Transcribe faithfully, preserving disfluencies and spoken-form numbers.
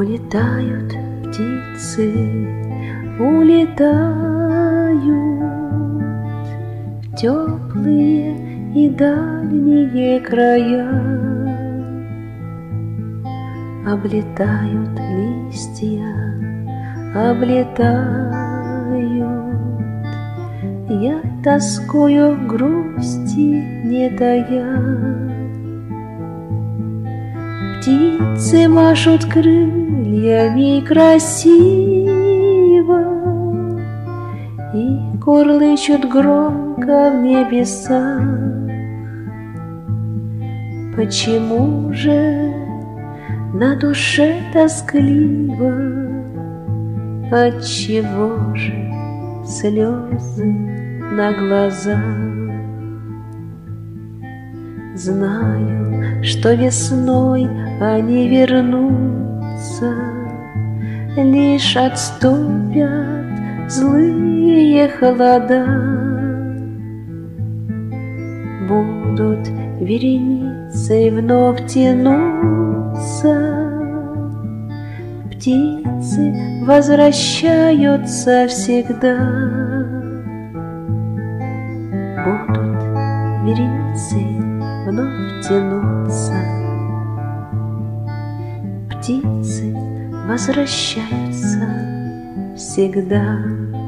Улетают птицы, улетают в теплые и дальние края. Облетают листья, облетают. Я тоскую грусти не тая. Птицы машут крыльями красиво и курлычут громко в небесах. Почему же на душе тоскливо? Отчего же слезы на глазах? Знаю, что весной они вернутся, лишь отступят злые холода. Будут вереницей вновь тянуться, птицы возвращаются всегда. Будут вереницей вновь тянутся, птицы возвращаются всегда.